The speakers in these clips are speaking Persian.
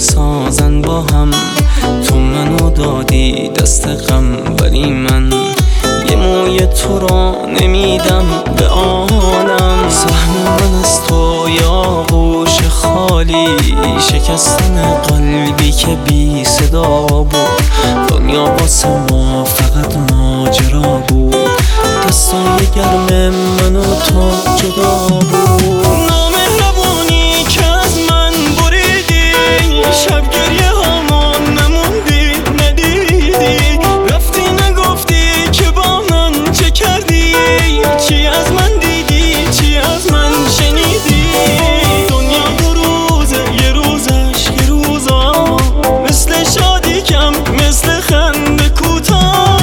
میسازن با هم. تو منو دادی دست غم، ولی من یه موی تو را نمیدم به آدم. سهم من از تو یا گوش خالی، شکستن قلبی که بی صدا بود. دنیا واسه ما فقط ماجرا بود، دستای گرم من و تو جدا بود. نامهربونی که از من بریدی، شب گریه هامون نموندی ندیدی. رفتی نگفتی که با من چه کردی، چی از من دیدی چی از من شنیدی. دنیا دو روزه، یه روزش یه روزا، مثل شادی کم مثل خنده کوتاه.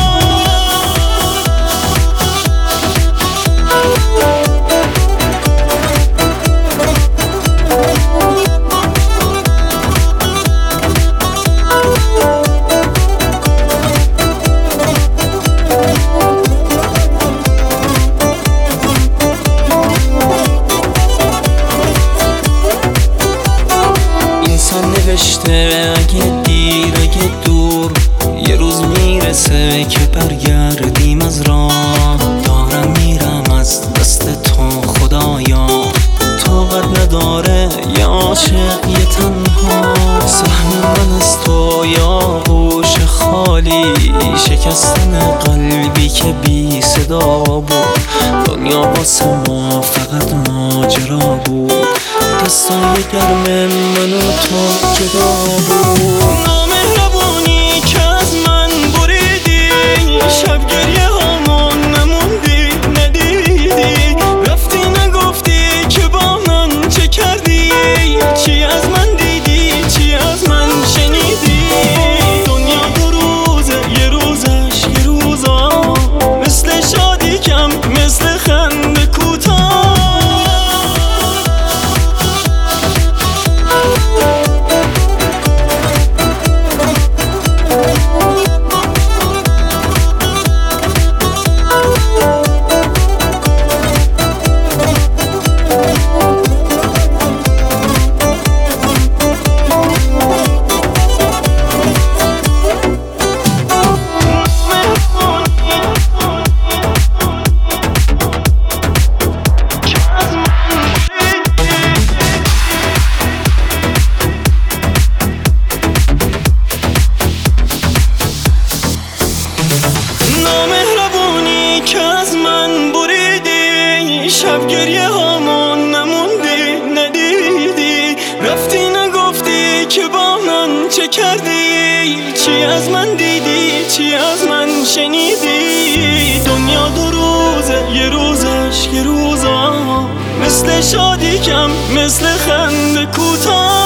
نوشته اگه دیر اگه دور، یه روز میرسه که برگردیم از راه. دارم میرم از دست تو خدایا، طاقت نداره یه عاشق یه تنها. سهم من از تو یا گوش خالی، شکستن قلبی که بی صدا بود. دنیا واسه ما فقط ماجرا بود، دستای گرم من و تو جدا بود. نامهربونی که از من بریدی، شب گریه هامون نموندی ندیدی. رفتی نگفتی که با من چه کردی، چی از من دیدی چی از من شنیدی. دنیا دو روزه، یه روزش یه روزا، مثل شادی کم مثل خنده کوتاه. نامهربونی که از من بریدی، شب گریه هامون نموندی ندیدی. رفتی نگفتی که با من چه کردی، چی از من دیدی چی از من شنیدی. دنیا دو روزه، یه روزش یه روزا، مثل شادی کم مثل خنده کوتاه.